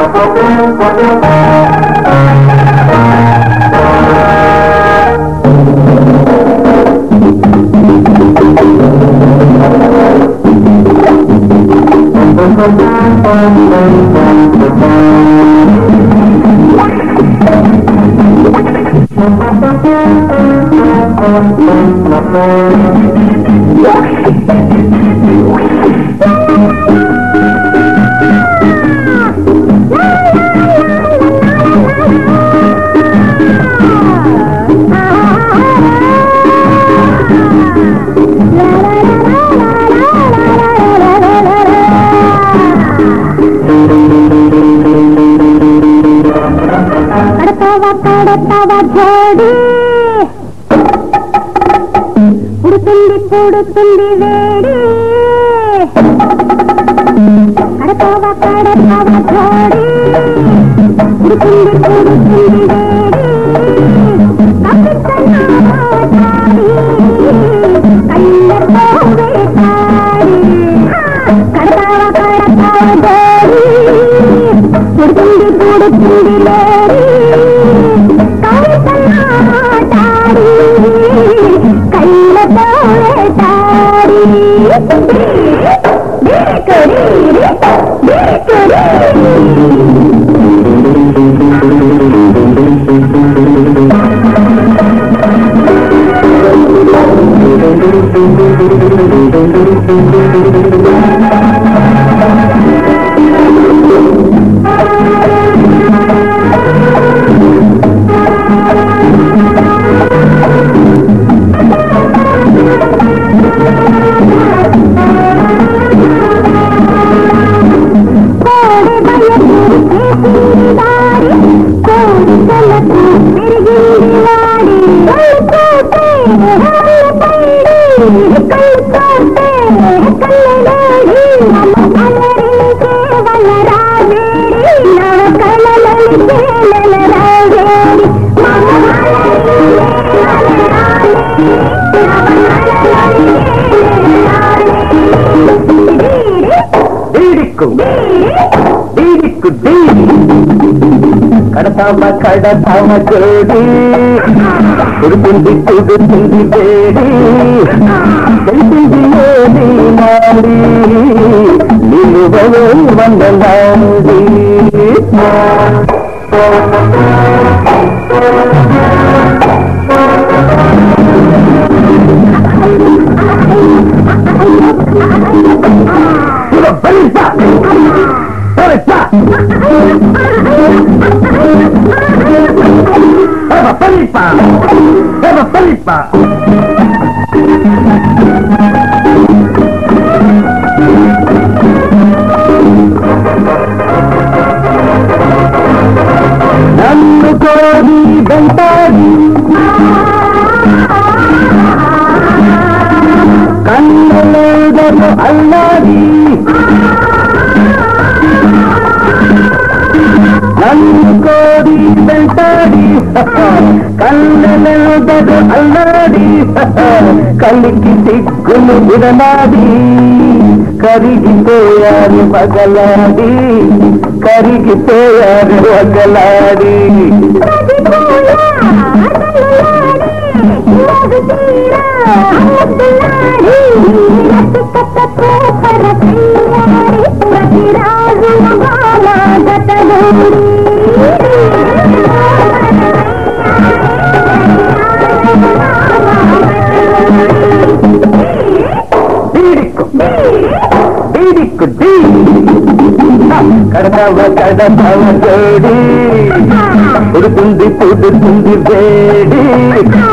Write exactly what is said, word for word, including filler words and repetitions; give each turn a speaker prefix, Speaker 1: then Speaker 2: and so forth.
Speaker 1: పుడుతుంది పుడుతుంది వేడి కడతావ కడతావ జోడి పుడుతుంది పుడుతుంది వేడి కళ్ళతో వేటాడి కడతావ కడతావ జోడి పుడుతుంది పుడుతుంది వేడి కడతావ కడతావ జోడి పుడుతుంది పుడుతుంది వేడి తెలిసింది ఏది నాడి నిలువలో వందలాడి Eva Felipa! Eva Felipa! నన్ను కోరి వెంటాడి కన్నులేదను అల్లాడి నన్ను కోరి వెంటాడి కళ్ళెదరు అల్లాడి కలికి సిగ్గులు విడనాడి కరిగిపోయారు పగలాడి కరిగిపోయారు పగలాడి కడతావ కడతావ జోడి పుడుతుంది పుడుతుంది వేడి